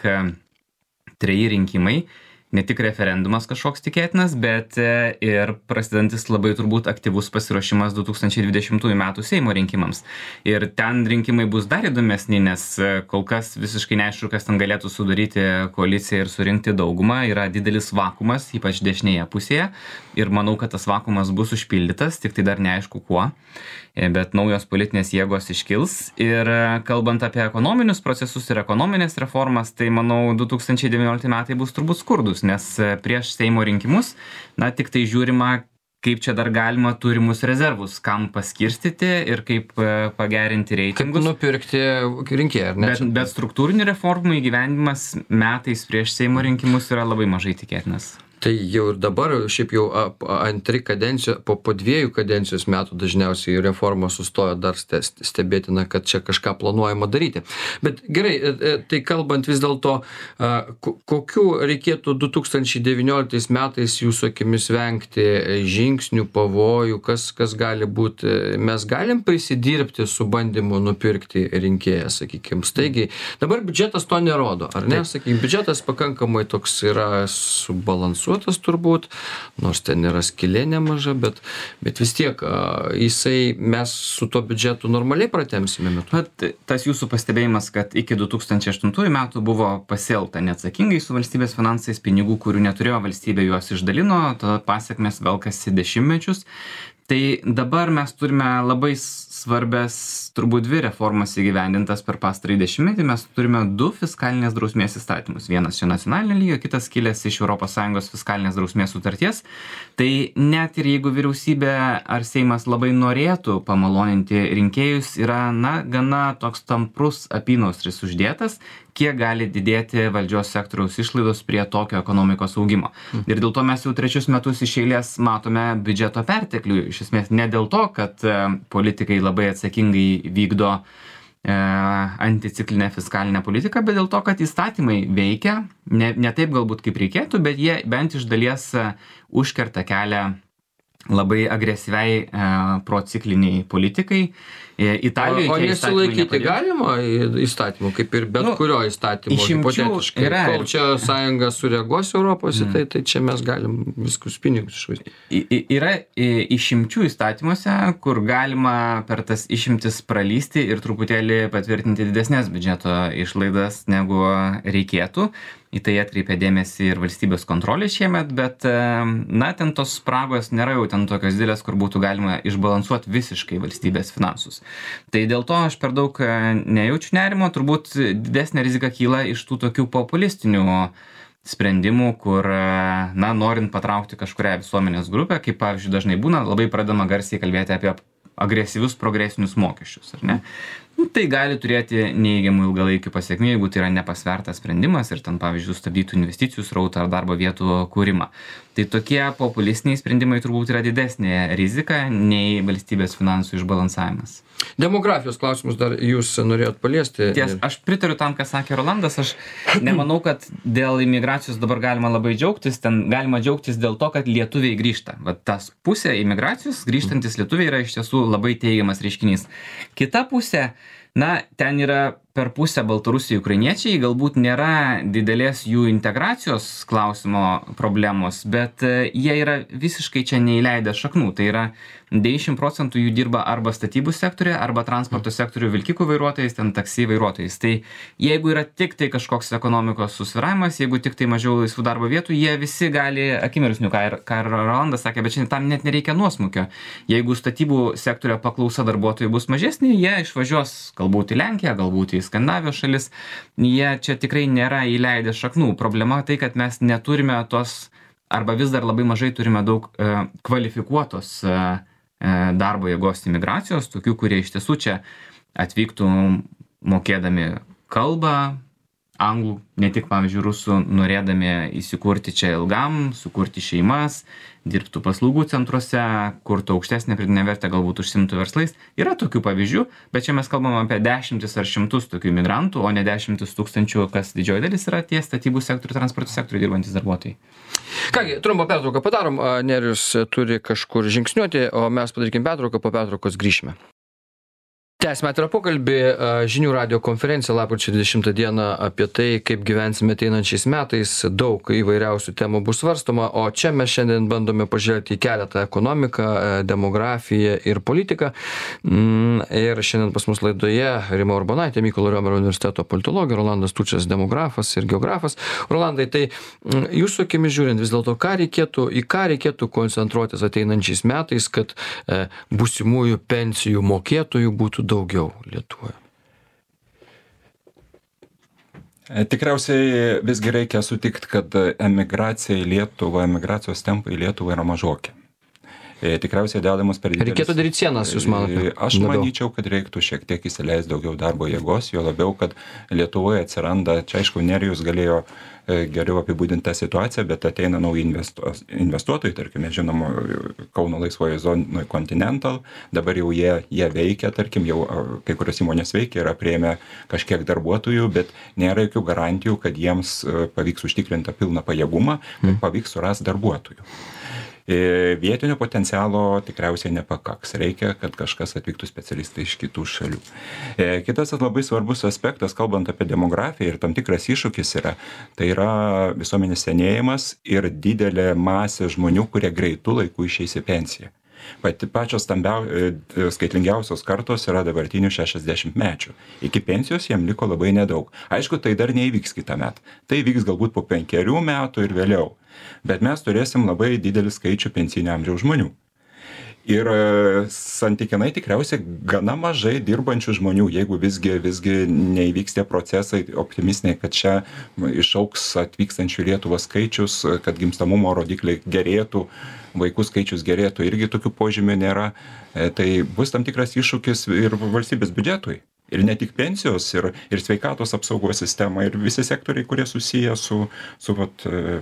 treji rinkimai, ne tik referendumas kažkoks tikėtinas, bet ir prasidedantis labai turbūt aktyvus pasiruošimas du tūkstančiai dvidešimtųjų metų Seimo rinkimams. Ir ten rinkimai bus dar įdomesni, nes kol kas visiškai neaišku, kas ten galėtų sudaryti koaliciją ir surinkti daugumą. Yra didelis vakumas, ypač dešinėje pusėje. Ir manau, kad tas vakumas bus užpildytas, tik tai dar neaišku kuo. Bet naujos politinės jėgos iškils. Ir kalbant apie ekonominius procesus ir ekonominės reformas, tai manau du tūkstančiai devyniolikti metai bus turbūt skurdus, nes prieš Seimo rinkimus, na, tik tai žiūrima, kaip čia dar galima turimus rezervus, kam paskirstyti ir kaip pagerinti reitingus. Kaip nupirkti rinkėją, ar ne? Bet, bet struktūrinių reformų įgyvendimas metais prieš Seimo rinkimus yra labai mažai tikėtinas. Tai jau ir dabar, šiaip jau antri kadencijų, po, po dviejų kadencijos metų dažniausiai reforma sustojo, dar stebėtina, kad čia kažką planuojama daryti. Bet gerai, tai kalbant vis dėlto, kokių reikėtų du tūkstančiai devynioliktais metais jūsų akimis vengti žingsnių, pavojų, kas, kas gali būti, mes galim prisidirbti su bandymu nupirkti rinkėją, sakykime, staigiai. Dabar biudžetas to nerodo, ar ne? Sakykime, biudžetas pakankamai toks yra subalansuotas turbūt, nors ten yra skylė nemaža, bet, bet vis tiek jisai, mes su to biudžetu normaliai pratempsime metu. Bet tas jūsų pastebėjimas, kad iki du tūkstančiai aštuntųjų metų buvo pasielgta neatsakingai su valstybės finansais, pinigų, kurių neturėjo valstybė, juos išdalino, tada pasiekmes velkasi dešimtmečius. Tai dabar mes turime labai svarbės, turbūt dvi reformas įgyvendintas per pastarąjį dešimtmetį. Mes turime du fiskalinės drausmės įstatymus. Vienas čia nacionalinio lygio, kitas kilęs iš Europos Sąjungos fiskalinės drausmės sutarties. Tai net ir jeigu vyriausybė ar Seimas labai norėtų pamaloninti rinkėjus, yra, na, gana toks tamprus apynaustris uždėtas, kiek gali didėti valdžios sektoriaus išlaidos prie tokio ekonomikos augimo. Ir dėl to mes jau trečius metus iš eilės matome biudžeto perteklių. Iš esmės ne dėl to, kad politikai labai atsakingai vykdo e, anticiklinę fiskalinę politiką, bet dėl to, kad įstatymai veikia, ne, ne taip galbūt kaip reikėtų, bet jie bent iš dalies užkerta kelią labai agresyviai e, procikliniai politikai. Italijoje o nesilaikyti galima įstatymų, kaip ir bet nu, kurio įstatymo, hipotetiškai. Yra, kol čia sąjunga sureaguos Europos, mm. tai, tai čia mes galim viskus pinigus išvaistyti. Yra išimčių įstatymuose, kur galima per tas išimtis pralysti ir truputėlį patvirtinti didesnės biudžeto išlaidas negu reikėtų. Į tai atkreipė dėmesį ir valstybės kontrolė šiemet, bet na, ten tos spragos nėra jau ten tokios didelės, kur būtų galima išbalansuoti visiškai valstybės finansus. Tai dėl to aš per daug nejaučiu nerimo, turbūt didesnė rizika kyla iš tų tokių populistinių sprendimų, kur, na, norint patraukti kažkurią visuomenės grupę, kaip pavyzdžiui dažnai būna, labai pradama garsiai kalbėti apie agresyvius progresinius mokesčius, ar ne? Tai gali turėti neįgiamų ilgalaikių pasiekmių, jeigu tai yra nepasvertas sprendimas ir ten, pavyzdžiui, sustabdytų investicijų srautą ar darbo vietų kūrimą. Tai tokie populistiniai sprendimai turbūt yra didesnė rizika nei valstybės finansų išbalansavimas. Demografijos klausimus dar jūs norėjot paliesti. Ties, aš pritariu tam, ką sakė Rolandas. Aš nemanau, kad dėl imigracijos dabar galima labai džiaugtis. Ten galima džiaugtis dėl to, kad lietuviai grįžta. Vat tas pusė imigracijos, grįžtantis lietuviai yra iš tiesų labai teigiamas reiškinys. Kita pusė, na, ten yra per pusę baltarusiai ukrainiečiai, galbūt nėra didelės jų integracijos klausimo problemos, bet jie yra visiškai čia neįleidę šaknų. Tai yra devyniasdešimt procentų jų dirba arba statybų sektoriuje, arba transporto sektoriuje vilkikų vairuotojais, ten taksi vairuotojais. Tai jeigu yra tik tai kažkoks ekonomikos susvyravimas, jeigu tik tai mažiau laisvų darbo vietų, jie visi gali akimirksniu, ką ir, ką ir Rolandas sakė, bet šiandien tam net nereikia nuosmukio. Jeigu statybų sektorio paklausa darbuotojų bus mažesnė, jie išvažiuos galbūt į Lenkiją, galbūt į Skandinavijos šalis. Jie čia tikrai nėra įleidę šaknų. Problema tai, kad mes neturime tos, arba vis dar labai mažai turime daug e, kvalifikuotos e, darbo jėgos imigracijos, tokių, kurie iš tiesų čia atvyktų mokėdami kalbą, anglų, ne tik, pavyzdžiui, rusų, norėdami įsikurti čia ilgam, sukurti šeimas, dirbtų paslaugų centruose, kurtų aukštesnę pridėtinę vertę, galbūt užsimtų verslais. Yra tokių pavyzdžių, bet čia mes kalbam apie dešimtis ar šimtus tokių migrantų, o ne dešimtis tūkstančių, kas didžioji dalis yra tie statybų sektorių, transporto sektorių dirbantis darbuotojai. Kągi, trumpą pertrauką padarom, Nerijus turi kažkur žingsniuoti, o mes padarykim pertrauką, po pertraukos grįšime. Tęsime atvirą pokalbį, žinių radijo konferencija lapkričio dvidešimtą dieną apie tai, kaip gyvensime ateinančiais metais. Daug įvairiausių temų bus svarstoma, o čia mes šiandien bandome pažvelgti į keletą: ekonomiką, demografiją ir politiką. Ir šiandien pas mus laidoje Rima Urbonaitė, Mykolo Riomerio universiteto politologė, Rolandas Tučas, demografas ir geografas. Rolandai, tai jūsų akimis žiūrint, vis dėlto, ką reikėtų, į ką reikėtų koncentruotis ateinančiais metais, kad e, būsimųjų pensijų mokėtojų būtų daugiau Lietuvoje? Tikriausiai visgi reikia sutikti, kad emigracija į Lietuvą, emigracijos tempai į Lietuvą yra mažoki. Tikriausiai dedamas per didelis. Reikėtų daryti sienas, jūs manote? Aš manyčiau, kad reiktų šiek tiek įsileisti daugiau darbo jėgos, jo labiau, kad Lietuvoje atsiranda, čia aišku, Nerijus galėjo geriau apibūdinti tą situaciją, bet ateina nauji investuotojai, tarkime, žinoma, Kauno laisvoje zonoje Continental, dabar jau jie, jie veikia, tarkim, jau kai kurios įmonės veikia, yra priėmę kažkiek darbuotojų, bet nėra jokių garantijų, kad jiems pavyks užtikrinti pilną pajėgumą, kad pavyks surasti darbuotojų. Vietinio potencialo tikriausiai nepakaks. Reikia, kad kažkas atvyktų specialistai iš kitų šalių. Kitas labai svarbus aspektas, kalbant apie demografiją ir tam tikras iššūkis yra, tai yra visuomenės senėjimas ir didelė masė žmonių, kurie greitų laikų išeis į pensiją. Pati pačios stambiau, skaitlingiausios kartos yra dabartinių šešiasdešimt mečių. Iki pensijos jiem liko labai nedaug. Aišku, tai dar neįvyks kitą metą. Tai vyks galbūt po penkerių metų ir vėliau. Bet mes turėsim labai didelį skaičių pensinio amžiaus žmonių. Ir santykinai tikriausiai gana mažai dirbančių žmonių, jeigu visgi, visgi neįvyks tie procesai optimistiniai, kad čia išauks atvykstančių Lietuvos skaičius, kad gimstamumo rodikliai gerėtų, vaikų skaičius gerėtų, irgi tokių požymių nėra. Tai bus tam tikras iššūkis ir valstybės biudžetui. Ir ne tik pensijos, ir, ir sveikatos apsaugos sistema, ir visi sektoriai, kurie susiję su, su vat,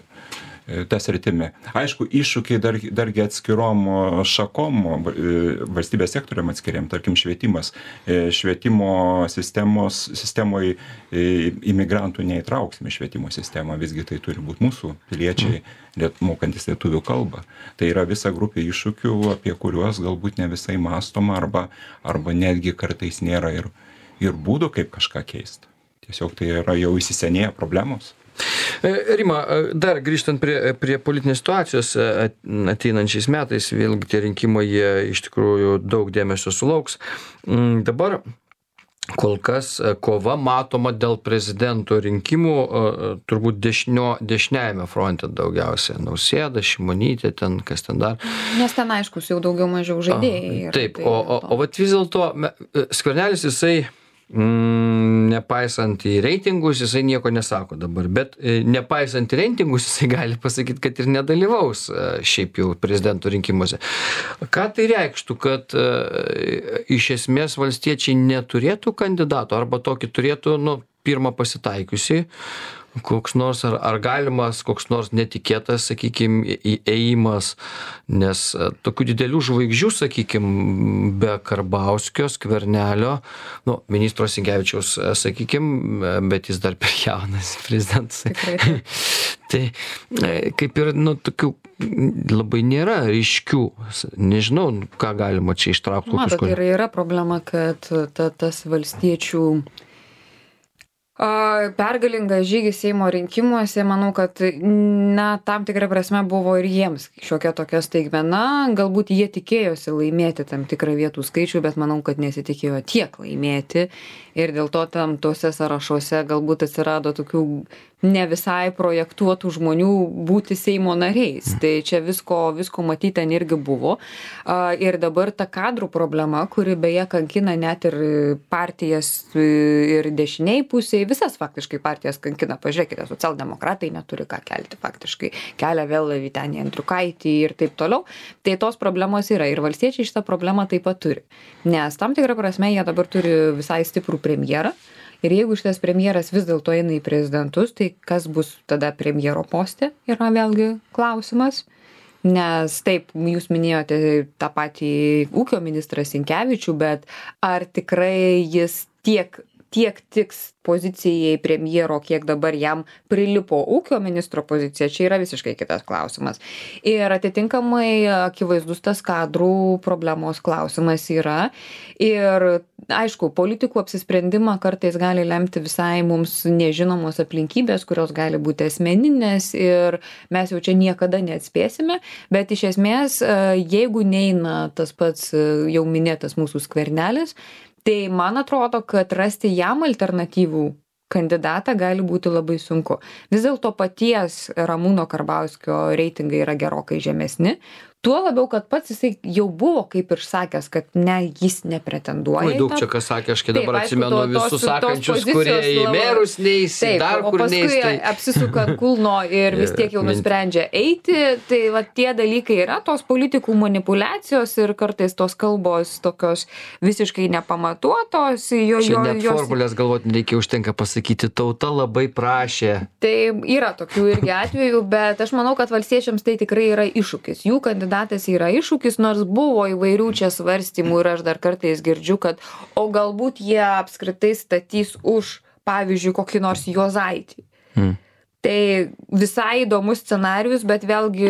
tas rytimi. Aišku, iššūkiai dar, dargi atskirom šakom, valstybės sektoriam atskiriam, tarkim švietimas. Švietimo sistemos, sistemoje imigrantų neįtrauksime švietimo sistemą, visgi tai turi būti mūsų piliečiai, liet, mokantis lietuvių kalbą. Tai yra visa grupė iššūkių, apie kuriuos galbūt ne visai mąstoma, arba, arba netgi kartais nėra ir, ir būdų, kaip kažką keisti. Tiesiog tai yra jau įsisenėję problemos. Rima, dar grįžtant prie, prie politinės situacijos ateinančiais metais, vėlgi tie rinkimai jie iš tikrųjų daug dėmesio sulauks. Dabar kol kas kova matoma dėl prezidento rinkimų turbūt dešinio, dešiniajame fronte daugiausia. Nausėda, Šimonytė, ten kas ten dar. Nes ten aiškus jau daugiau mažiau žaidėjai. Taip, o, o, o vat vis dėlto Skvernelis jisai Mm, nepaisant į reitingus, jisai nieko nesako dabar, bet nepaisant į reitingus, jisai gali pasakyti, kad ir nedalyvaus šiaip jau prezidento rinkimuose. Ką tai reikštų, kad iš esmės valstiečiai neturėtų kandidato, arba tokį turėtų, nu, pirmą pasitaikiusi, koks nors, ar, ar galimas koks nors netikėtas, sakykime, įėjimas, nes tokių didelių žvaigždžių, sakykime, be Karbauskio, Skvernelio, nu, ministro Sinkevičiaus, sakykime, bet jis dar per jaunas prezidentas. Tai kaip ir, nu, tokių labai nėra ryškių, nežinau, ką galima čia ištraukti. Matot, yra, yra problema, kad ta, tas valstiečių Pergalingas žygis Seimo rinkimuose, manau, kad na, tam tikrą prasme buvo ir jiems šiokia tokia staigmena, galbūt jie tikėjosi laimėti tam tikrą vietų skaičių, bet manau, kad nesitikėjo tiek laimėti ir dėl to tam tuose sąrašuose galbūt atsirado tokių ne visai projektuotų žmonių būti Seimo nariais. Tai čia visko, visko matyti ten irgi buvo. Ir dabar ta kadrų problema, kuri beje kankina net ir partijas ir dešiniai pusiai, visas faktiškai partijas kankina. Pažiūrėkite, socialdemokratai neturi ką kelti faktiškai. Kelia vėl Vytenį Andriukaitį ir taip toliau. Tai tos problemos yra ir valstiečiai šitą problemą taip pat turi. Nes tam tikrą prasme jie dabar turi visai stiprų premjerą. Ir jeigu šitas premjeras vis dėlto eina į prezidentus, tai kas bus tada premjero poste, yra vėlgi klausimas. Nes taip, jūs minėjote tą patį ūkio ministrą Sinkevičių, bet ar tikrai jis tiek, tiek tiks pozicijai premjero, kiek dabar jam prilipo ūkio ministro pozicija, čia yra visiškai kitas klausimas. Ir atitinkamai akivaizdus tas kadrų problemos klausimas yra. Ir aišku, politikų apsisprendimą kartais gali lemti visai mums nežinomos aplinkybės, kurios gali būti asmeninės ir mes jau čia niekada neatspėsime, bet iš esmės, jeigu neina tas pats jau minėtas mūsų Skvernelis, tai man atrodo, kad rasti jam alternatyvų kandidatą gali būti labai sunku. Vis dėlto paties Ramūno Karbauskio reitingai yra gerokai žemesni. Tuo labiau, kad pats jisai jau buvo kaip ir sakęs, kad ne, jis nepretenduoja. Oi, daug čia kas sakė, aš kai dabar atsimenu visus sakančius, kurie į merus neis, dar kur neis. O paskui apsisuka kulno ir vis tiek jau nusprendžia eiti. Tai va tie dalykai yra tos politikų manipulacijos ir kartais tos kalbos tokios visiškai nepamatuotos. Jo, čia jo, net jos... formulės galvoti nereikia, užtenka pasakyti, tauta labai prašė. Tai yra tokių irgi atvejų, bet aš manau, kad valstiečiams tai tikrai yra iššūkis. Jų kandidatas kandidatas yra iššūkis, nors buvo įvairių čia svarstymų ir aš dar kartais girdžiu, kad o galbūt jie apskritai statys už, pavyzdžiui, kokį nors Juozaitį. Hmm. Tai visai įdomus scenarius, bet vėlgi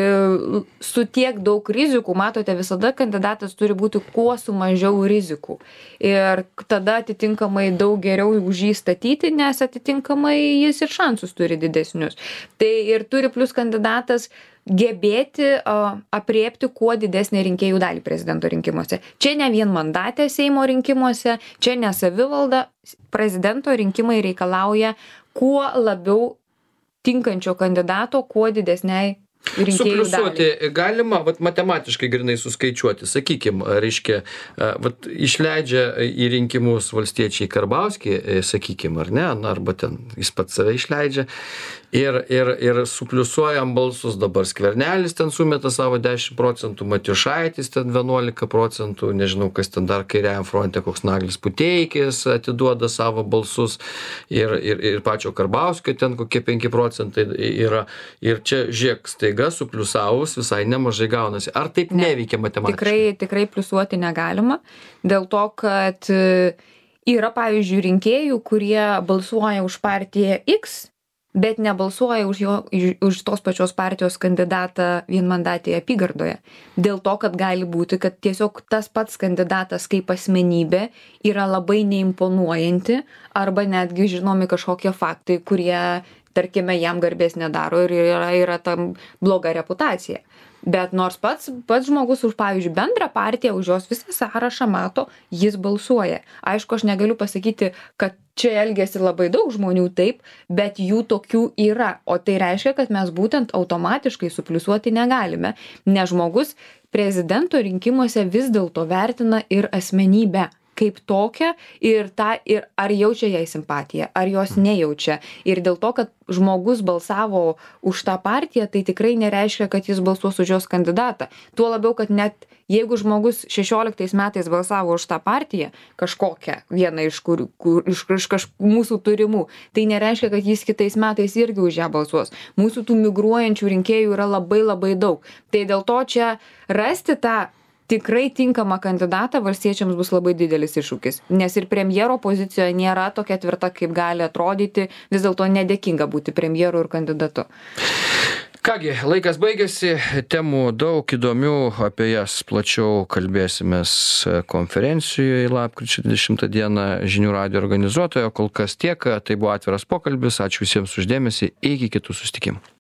su tiek daug rizikų, matote, visada kandidatas turi būti kuo su mažiau rizikų. Ir tada atitinkamai daug geriau už jį statyti, nes atitinkamai jis ir šansus turi didesnius. Tai ir turi plus kandidatas gebėti uh, apriepti kuo didesnį rinkėjų dalį prezidento rinkimuose. Čia ne vien mandatė Seimo rinkimuose, čia ne savivalda, prezidento rinkimai reikalauja kuo labiau tinkančio kandidato, kuo didesniai rinkėjų dalį. Supliusuoti galima, vat, matematiškai grinai suskaičiuoti, sakykim, reiškia, vat, išleidžia į rinkimus valstiečiai Karbauskį, sakykim, ar ne, arba ten jis pats save išleidžia. Ir, ir, ir supliusuojam balsus dabar Skvernelis ten sumeta savo dešimt procentų, Matijošaitis ten vienuolika procentų, nežinau, kas ten dar kairiajam fronte, koks Naglis Puteikis atiduoda savo balsus ir, ir, ir pačio Karbauskio ten kokie penki procentai yra. Ir čia žiek staiga supliusavus visai nemažai gaunasi. Ar taip ne, neveikia matematiškai? Tikrai, tikrai pliusuoti negalima, dėl to, kad yra, pavyzdžiui, rinkėjų, kurie balsuoja už partiją X, bet nebalsuoja už, jo, už tos pačios partijos kandidatą vienmandatėje apygardoje. Dėl to, kad gali būti, kad tiesiog tas pats kandidatas kaip asmenybė yra labai neimponuojanti arba netgi žinomi kažkokie faktai, kurie, tarkime, jam garbės nedaro ir yra, yra tam bloga reputacija. Bet nors pats, pats žmogus už, pavyzdžiui, bendrą partiją, už jos visą sąrašą mato, jis balsuoja. Aišku, aš negaliu pasakyti, kad čia elgiasi labai daug žmonių taip, bet jų tokių yra. O tai reiškia, kad mes būtent automatiškai supliusuoti negalime, nes žmogus prezidento rinkimuose vis dėlto vertina ir asmenybę kaip tokią ir, tą, ir ar jaučia jai simpatiją, ar jos nejaučia. Ir dėl to, kad žmogus balsavo už tą partiją, tai tikrai nereiškia, kad jis balsuos už jos kandidatą. Tuo labiau, kad net jeigu žmogus šešioliktais metais balsavo už tą partiją, kažkokią, vieną iš, kur, kur, iš, iš kaž, mūsų turimų, tai nereiškia, kad jis kitais metais irgi už ją balsuos. Mūsų tų migruojančių rinkėjų yra labai labai daug. Tai dėl to čia rasti tą tikrai tinkamą kandidatą valstiečiams bus labai didelis iššūkis, nes ir premjero pozicijoje nėra tokia tvirta, kaip gali atrodyti, vis dėlto nedėkinga būti premjeru ir kandidatu. Kągi, laikas baigėsi, temų daug įdomių, apie jas plačiau kalbėsimės konferencijoje lapkričio dvidešimtą dieną žinių radijo organizuotojo. Kol kas tiek, tai buvo atviras pokalbis, ačiū visiems už dėmesį, iki kitų susitikimų.